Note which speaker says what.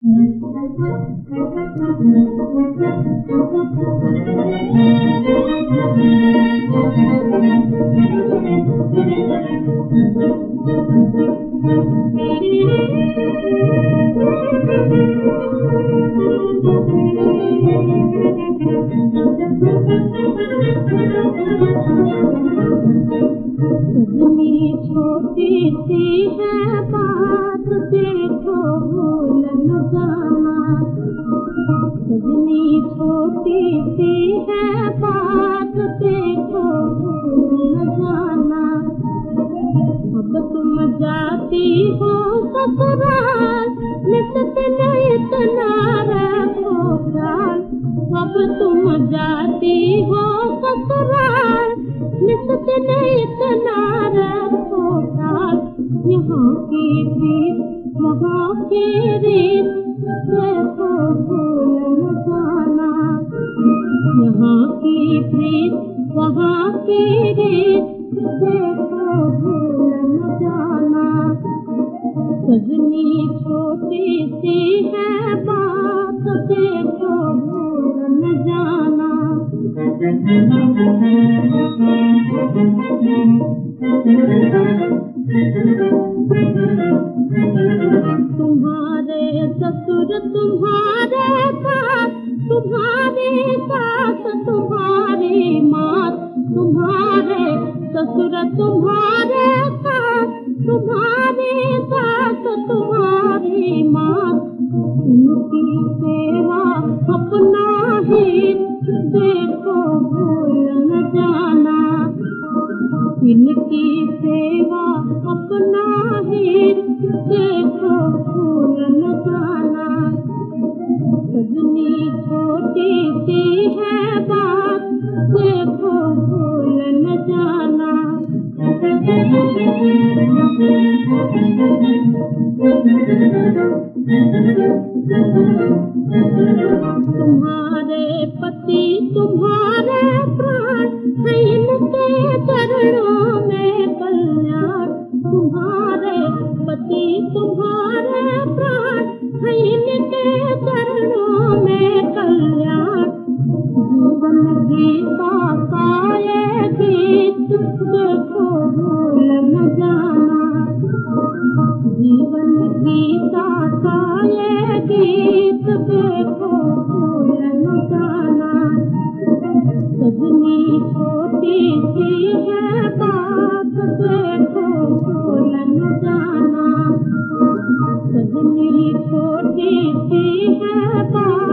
Speaker 1: सजनी छोटी सी है बात देखो भूल न जाना। सजनी छोटी सी है बात देखो भूल न जाना। अब तुम जाती हो ससुराल नित दिन इतना रखो ख्याल। अब तुम जाती हो ससुराल नित दिन इतना रखो ख्याल। यहाँ की प्रीत वहाँ की रीत देखो भूल न जाना। यहाँ की प्रीत वहाँ की रीत देखो भूल न जाना। सजनी छोटी सी है बात देखो भूल न जाना। तुम्हारे ससुर तुम्हारे सास तुम्हारी सास तुम्हारी माँ। तुम्हारे ससुर तुम्हारे सास तुम्हारी सास तुम्हारी माँ। उनकी सेवा अपना ही देखो भूल न जाना। इनकी सेवा अपना ही देखो भूल न जाना। सजनी छोटी सी है बात देखो भूल न जाना। तुम्हारे पति तुम्हारे प्राण हैं इनके चरणों में कल्याण। तुम्हारे पति तुम्हारे प्राण हैं इनके चरणों में कल्याण। जीवन गीता का ये गीत देखो भूल न जाना। जीवन गीता का ये गीत देखो भूल न जाना। सजनी छोटी सी है बात देखो भूल न जाना। सजनी छोटी सी है बात